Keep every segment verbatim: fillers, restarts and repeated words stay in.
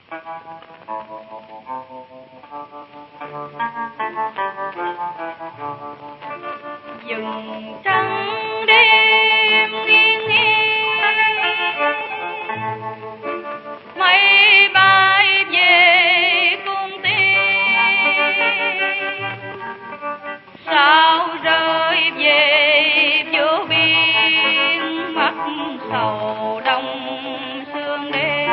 Dừng trăng đêm nghiêng nghiêng, mây bay về cung tiên, sao rơi về vô biên, mắt sầu đông sương đêm.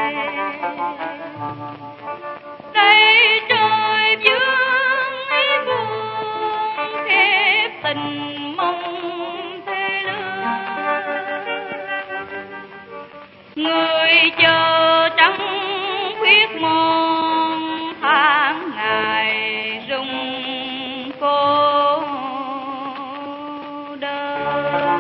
Đây trời vương ấy buồn, khép tình mong thê lương. Người chờ trắng khuyết mòn, tháng ngày rung cô đơn.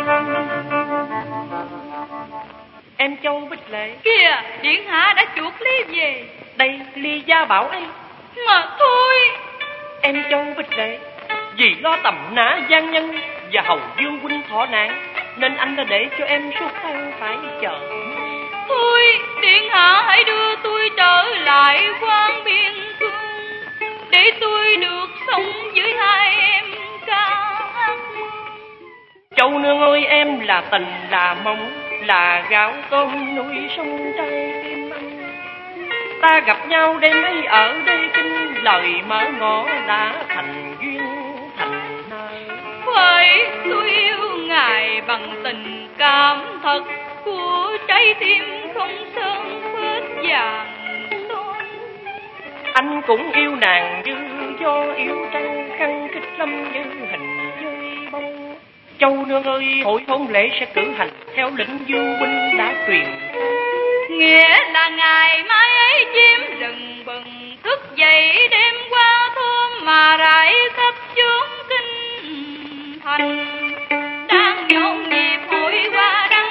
Em Châu Bích Lệ Kìa, Điện Hạ đã chuộc Ly về. Đây Ly Gia Bảo ấy. Mà thôi. Em Châu Bích Lệ, vì lo tầm nã gian nhân và hầu Dương huynh thọ nạn, nên anh đã để cho em suốt tháng phải chờ. Thôi, Điện Hạ hãy đưa tôi trở lại quan biên cương, để tôi được sống với hai em ca hát. Châu nương ơi, em là tình là mong, là gạo cơm nuôi sống trái tim anh. Ta gặp nhau đêm ấy ở đây kinh, lời mở ngõ đã thành duyên thành nợ. Phải, tôi yêu ngài bằng tình cảm thật của trái tim không sơn phết vàng son. Anh cũng yêu nàng như do yêu trăng, khăng khích lâm như hình dơi bông. Châu nương ơi, hội hôn lễ sẽ cử hành theo lệnh vua huynh đã truyền. Nghĩa là ngày mai ấy chim rừng bừng, thức dậy đêm qua thôn mà rải khắp chốn kinh thành. Đang nhộn nhịp hội hoa đăng,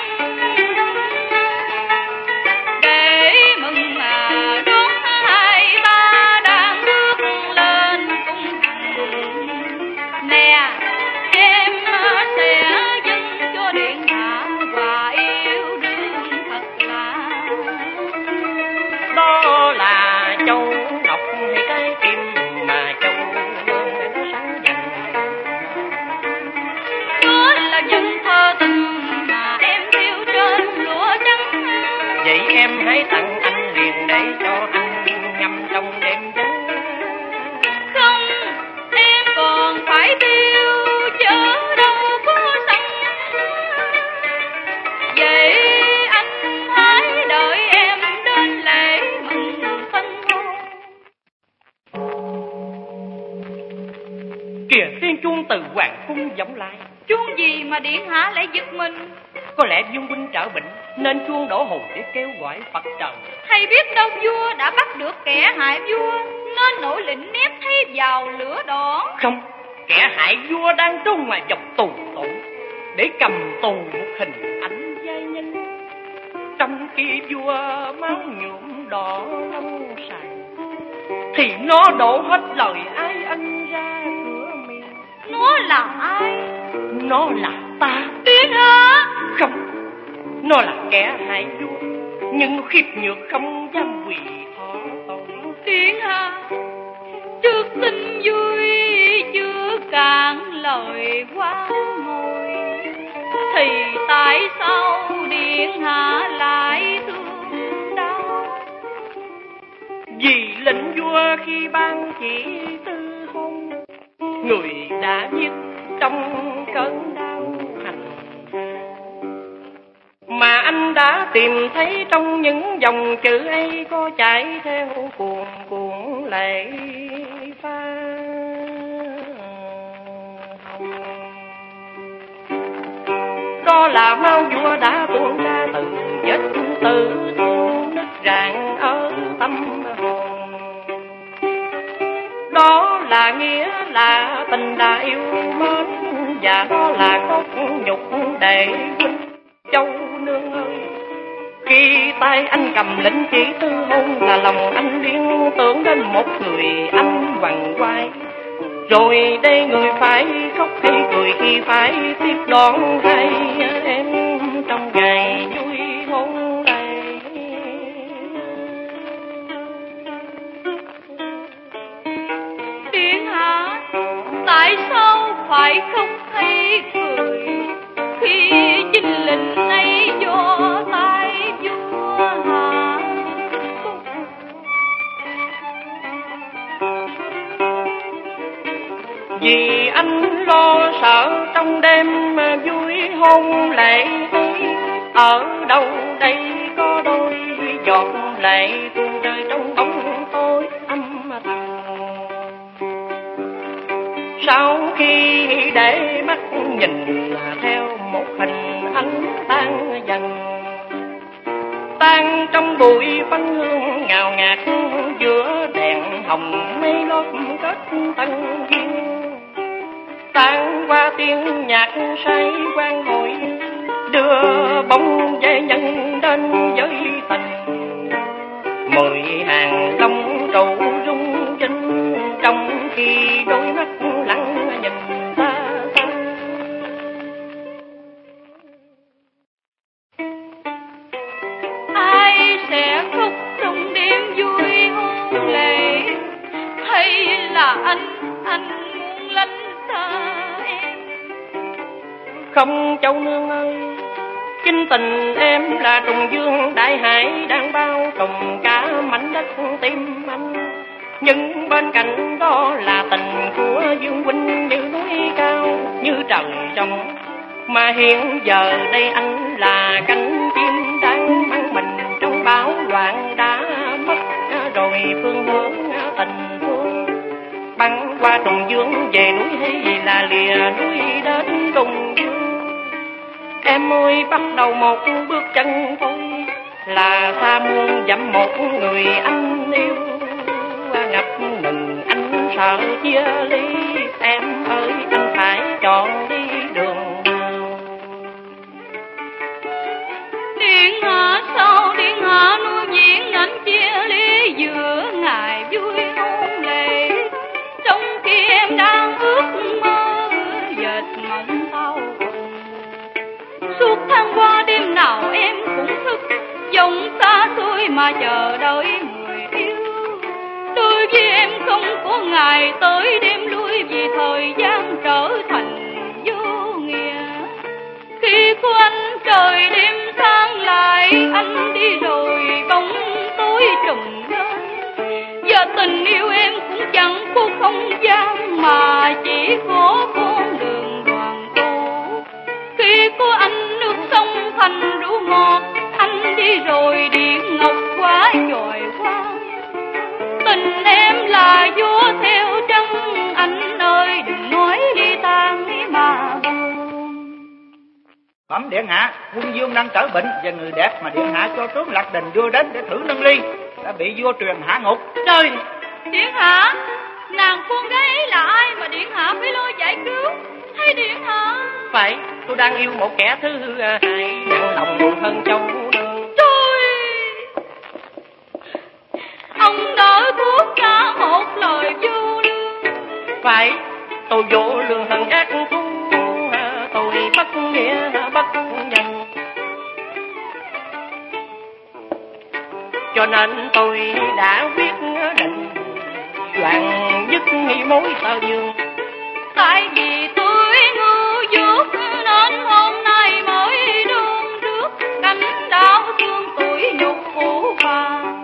để mừng à đón hai ba đang bước lên cung thành. Nè, em sẽ dâng cho Điện Hạ quà yêu đương thật lạ. Đó là châu ngọc hay cái kim mà châu nương nó sáng dần. Đó là dân thơ tình mà em thiêu trên lụa trắng. Vậy em hãy tặng anh liền để cho anh ngâm trong đêm trắng. Không, em còn phải tiêu chớ đâu có sẵn. Vậy anh hãy đợi em đến lễ mừng tân hôn. Kìa, tiếng chuông từ hoàng cung vọng lại. Chuông gì mà Điện Hạ lại giật mình? Có lẽ vương huynh trở bệnh nên chuông đổ hồn để kêu gọi Phật trời. Hay biết đâu vua đã bắt được kẻ hại vua, nên nổi lệnh ném thấy vào lửa đỏ. Không, kẻ hại vua đang trốn ngoài dọc tù tội, để cầm tù một hình ảnh giai nhân. Trong khi vua máu nhuộm đỏ lông sàn, thì nó đổ hết lời ai ân ra cửa miền. Nó là ai? Nó là ta. Điện Hạ. Không, nó là kẻ hại vua, nhưng khiếp nhược không dám quỳ thọ tội. Điện Hạ, trước tin vui chưa cạn lời qua ngồi, thì tại sao Điện Hạ lại thương đau? Vì lệnh vua khi ban chỉ tư hôn, người đã giết trong cơn đau hành. Mà anh đã tìm thấy trong những dòng chữ ấy có chảy theo cuồn cuộn lệ pha hồng. Đó là máu vua đã tuôn ra từ vết tử thương nứt rạn ở tâm hồn. Đó là nghĩa là tình đã yêu mến, và đó là cốt nhục để huynh Châu nương ơi. Khi tay anh cầm lệnh chỉ tư hôn, là lòng anh liên tưởng đến một người anh quằn quại. Rồi đây người phải khóc hay cười khi phải tiếp đón hai em trong ngày vui hôn này. phải khóc hay cười khi chinh lệnh ấy vô tay vua Hạ Khúc. Vì anh lo sợ trong đêm vui hôn lễ ấy, ở đâu đây có đôi giọt lệ tuôn rơi trong bóng tối âm thầm. Sau khi để mắt nhìn theo một hình ảnh tan dần, tan trong bụi phấn hương ngào ngạt giữa đèn hồng mây lót kết tân duyên, tan qua tiếng nhạc say quan hội đưa bóng dây nhân đến với tình. Mười hàng lông trụ rung rinh trong khi đôi mắt lặng nhìn ta xa. Ai sẽ khóc trong đêm vui hôn lễ, hay là anh, anh muốn lánh xa em? Không châu nương ơi, chính tình em là trùng dương đại hải đang bao trùm cả mảnh đất tim anh. Nhưng bên cạnh đó là tình của Dương huynh như núi cao, như trời trong. Mà hiện giờ đây anh là cánh chim đang mang mình trong bão loạn đã mất rồi phương hướng tình thương. Băng qua trùng dương về núi hay là lìa núi đến trùng dương. Em ơi bắt đầu một bước chân thôi, là xa muôn dặm một người anh yêu. Ngập ngừng anh sợ chia ly, em ơi anh phải chọn đi đường nào. Điện hạ sau điện hạ nuôi diễn anh chia ly giữa ngày vui hôn lễ, trong khi em đang ước mơ dệt mộng đau buồn. Suốt tháng qua đêm nào em cũng thức dòng xa xôi mà chờ đợi người yêu. Đối với em không có ngày tới đêm lui, vì thời gian trở thành vô nghĩa. Khi của anh trời đêm sáng lại, anh đi rồi bóng tối trùm lên. Giờ tình yêu em cũng chẳng có không gian, mà chỉ có con đường đoàn tụ. Khi của anh nước sông thành rượu ngọt, anh đi rồi điện ngọc quá dội qua. Tình em là vua theo trăng, anh ơi đừng nói đi tan đi mà buồn. Bẩm điện hạ, quân Dương đang trở bệnh và người đẹp mà điện hạ cho trốn Lạc Đình đưa đến để thử nâng ly đã bị vua truyền hạ ngục. Trời! Điện hạ, nàng con gái ấy là ai mà điện hạ phải lo giải cứu? Hay điện hạ? Phải, tôi đang yêu một kẻ thứ hai nặng lòng hơn châu nương. Trời! Ông đỡ thuốc cả một lời vô lương. Phải, tôi vô lương hơn ác thú, tôi bất nghĩa bất nhân. Cho nên tôi đã quyết định đoạn dứt nghi mối tơ dương. Tại vì tôi ngu dốt nên hôm nay mới đôn rước cánh đau thương tuổi nhục phủ vàng.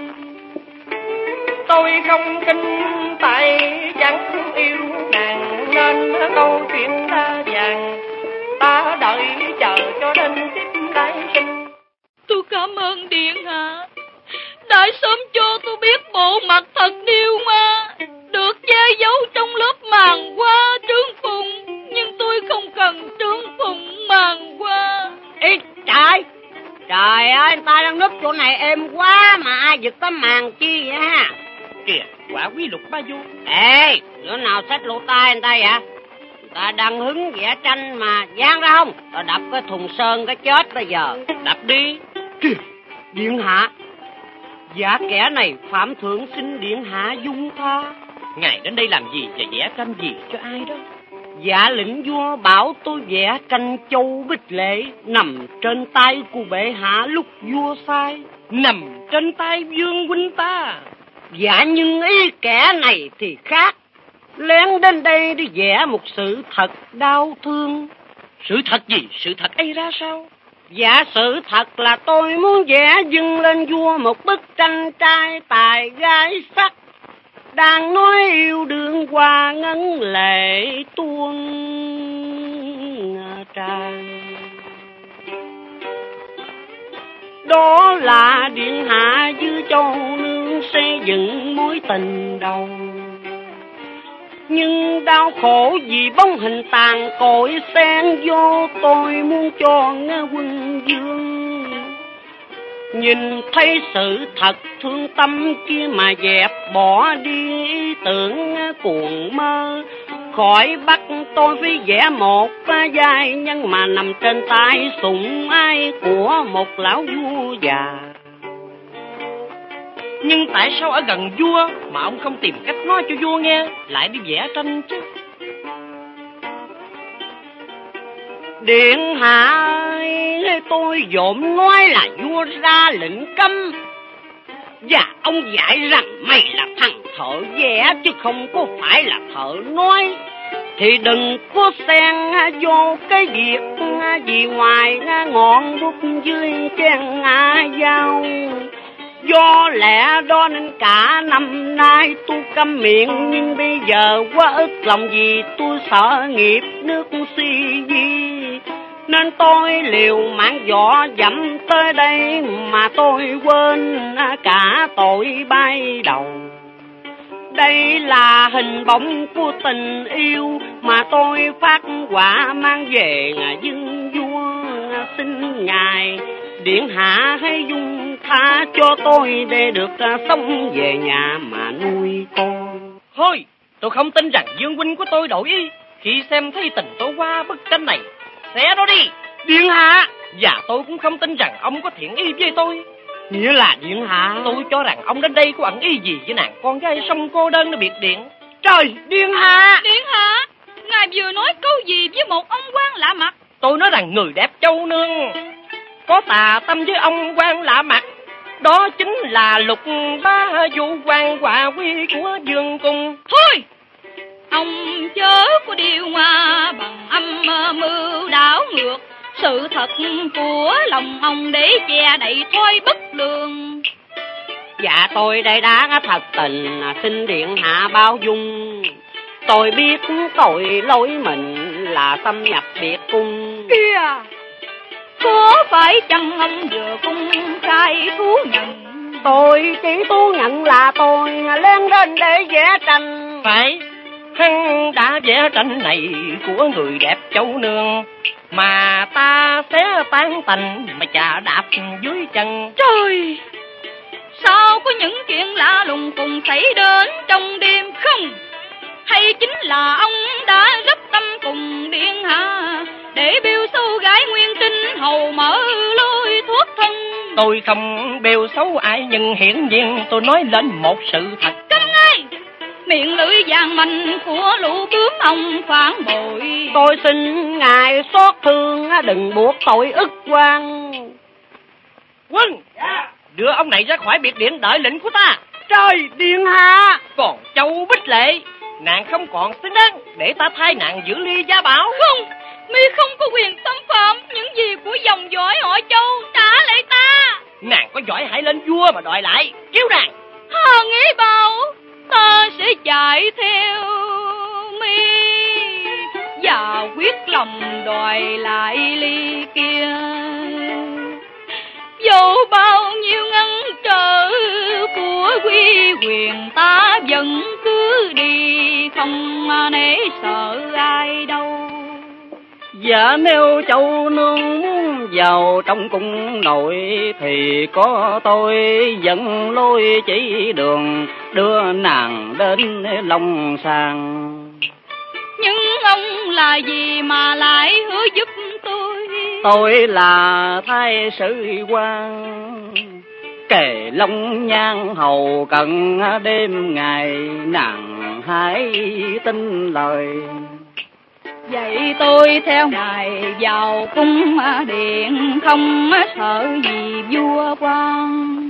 Tôi không kinh tại chẳng yêu nàng, nên câu chuyện đa dạng ta đợi chờ cho đến tiếp tái sinh. Tôi cảm ơn điện hạ đã sớm cho tôi biết bộ mặt thật điêu ma, được che giấu trong lớp màn hoa trướng phùng, nhưng tôi không cần trướng phùng màn hoa. Ê trời, trời ơi, người ta đang núp chỗ này êm quá mà ai giật cái màn chi vậy ha? Kìa, quả quý lục ba du. Ê, đứa nào xách lỗ tai người ta vậy? Người ta đang hứng vẽ tranh mà, dán ra không? Tao đập cái thùng sơn cái chết bây giờ. Đập đi. Kìa, điện hạ, dạ kẻ này phạm thượng xin điện hạ dung tha. Ngài đến đây làm gì và vẽ tranh gì cho ai đó? Dạ lĩnh vua bảo tôi vẽ tranh châu bích lệ nằm trên tay của bệ hạ lúc vua sai. Nằm trên tay vương huynh ta. Dạ nhưng ý kẻ này thì khác. lén đến đây đi vẽ một sự thật đau thương. Sự thật gì? Sự thật ấy ra sao? Dạ sự thật là tôi muốn vẽ dâng lên vua một bức tranh trai tài gái sắc, đang nói yêu đương qua ngân lệ tuôn tràn. Đó là điện hạ Dư Châu Nương xây dựng mối tình đầu, nhưng đau khổ vì bóng hình tàn cội xen vô, tôi muốn cho quân vương nhìn thấy sự thật thương tâm kia mà dẹp bỏ đi ý tưởng cuồng mơ. Khỏi bắt tôi phải vẽ một giai nhân mà nằm trên tay sủng ái của một lão vua già. Nhưng tại sao ở gần vua mà ông không tìm cách nói cho vua nghe, lại đi vẽ tranh chứ? Điện hạ, tôi vốn nói là vua ra lệnh cấm, và ông dạy rằng mày là thằng thợ vẽ chứ không có phải là thợ nói, thì đừng có xen vô cái việc gì ngoài ngọn bút dưới chén dao. Do lẽ đó nên cả năm nay tôi câm miệng, nhưng bây giờ quá ức lòng vì tôi sợ nghiệp nước suy di, nên tôi liều mạng võ dẫm tới đây mà tôi quên cả tội bay đầu. Đây là hình bóng của tình yêu mà tôi phát họa mang về dân vua, xin ngài điện hạ hãy dung tha cho tôi để được sống về nhà mà nuôi con. Thôi, tôi không tin rằng Dương huynh của tôi đổi ý khi xem thấy tình tôi qua bức tranh này. Xé nó đi, Điện hạ. Và tôi cũng không tin rằng ông có thiện ý với tôi. Nghĩa là điện hạ? Tôi cho rằng ông đến đây có ẩn ý gì với nàng con gái sông cô đơn ở biệt điện. Trời, điện hạ! Điện hạ, ngài vừa nói câu gì với một ông quan lạ mặt? Tôi nói rằng người đẹp Châu Nương có tà tâm với ông quan lạ mặt. Đó chính là Lục Bá Vũ quan hòa quy của Dương cung. Thôi, ông chớ có điều mà bằng âm mưu đảo ngược sự thật của lòng ông để che đậy thôi bất lương. Dạ tôi đây đã thật tình xin điện hạ bao dung. Tôi biết tội lỗi mình là xâm nhập biệt cung. Kìa, có phải chăng ông vừa cung khai thú nhận? Tôi chỉ thú nhận là tôi lên đến để vẽ tranh. Phải, hắn đã vẽ tranh này của người đẹp Châu Nương mà ta xé tán tành mà chà đạp dưới chân. Trời, sao có những chuyện lạ lùng cùng xảy đến trong đêm không? Hay chính là ông đã rất tâm cùng điện hạ để biêu xấu gái Nguyên Trinh hầu mở lối thoát thân? Tôi không bêu xấu ai, nhưng hiển nhiên tôi nói lên một sự thật. Câm ngay! Miệng lưỡi vàng manh của lũ bướm ông phản bội. Tôi xin ngài xót thương đừng buộc tội ức quan. Quân, đưa ông này ra khỏi biệt điện đợi lệnh của ta. Trời, điện hạ! Còn Châu Bích Lệ, nàng không còn xứng đáng để ta thay nàng giữ ly gia bảo. Không, mi không có quyền xâm phạm những gì của dòng dõi họ Châu. Trả lại ta. Nàng có giỏi hãy lên vua mà đòi lại, cứu nàng. Hà nghĩ bao ta sẽ chạy theo mi và quyết lòng đòi lại ly kia. Dẫu bao nhiêu ngăn trở của quy quyền ta vẫn cứ đi, không nể sợ ai đâu. Dạ nếu Châu Nương muốn vào trong cung nội thì có tôi dẫn lối chỉ đường đưa nàng đến Long Sàng. Nhưng ông là gì mà lại hứa giúp tôi? Tôi là thái sử quan kề Long Nhan hầu cận đêm ngày, nàng hãy tin lời. Vậy tôi theo ngài vào cung điện, không sợ gì vua quan.